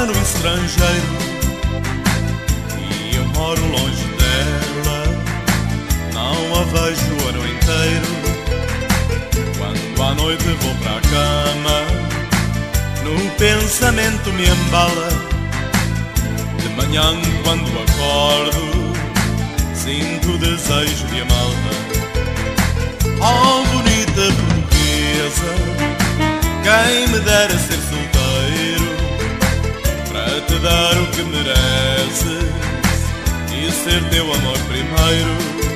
mora no estrangeiro e eu moro longe dela. Não a vejo o ano inteiro. Quando à noite vou para a cama, no pensamento me embala. De manhã quando acordo, sinto o desejo de amá-la. Oh, bonita portuguesa, quem me dera ser solteiro, para te dar o que mereces e ser teu amor primeiro.